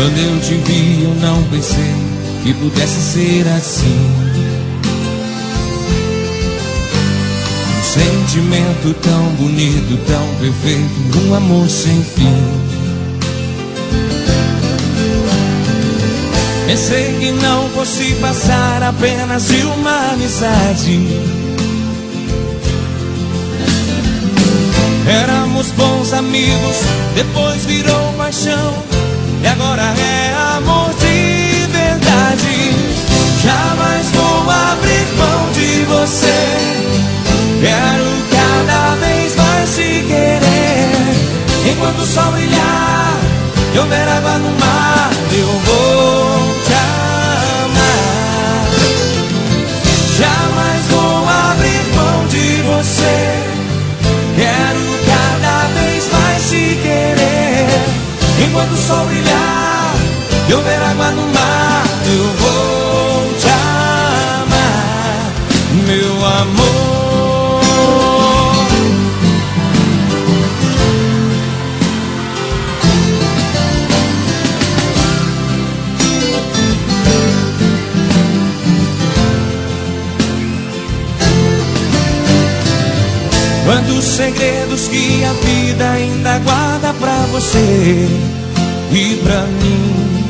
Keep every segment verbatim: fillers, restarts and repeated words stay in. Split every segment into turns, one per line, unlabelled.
Quando eu te vi eu não pensei que pudesse ser assim. Um sentimento tão bonito, tão perfeito, um amor sem fim. Pensei que não fosse passar apenas de uma amizade. Éramos bons amigos, depois virou paixão, e agora é amor de verdade. Jamais vou abrir mão de você. Quero cada vez mais te querer. Enquanto o sol brilhar e houver água no mar, eu vou te amar. Jamais vou abrir mão de você. Quero cada vez mais te querer. Enquanto o sol brilhar e houver água no mar, eu vou te amar, meu amor. Quantos segredos que a vida ainda guarda pra você e pra mim.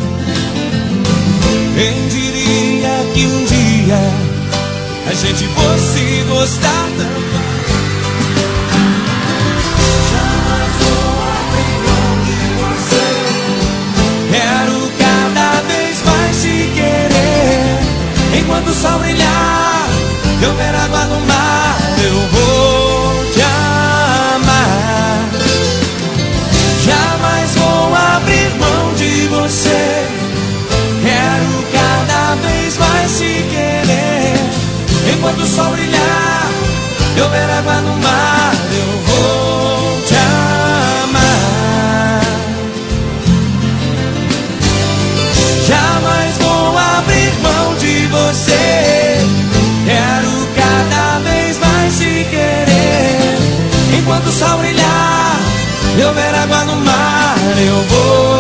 Quem diria que um dia a gente fosse gostar tanto? Jamais vou abrir mão de você. Quero cada vez mais te querer. Enquanto o sol brilhar e houver água no mar, eu vou te amar. Jamais vou abrir mão de você. Quero cada vez mais te querer. Enquanto o sol brilhar e houver água no mar, eu vou te amar. Jamais vou abrir mão de você. Quero cada vez mais te querer. Enquanto o sol brilhar e houver água no mar, eu vou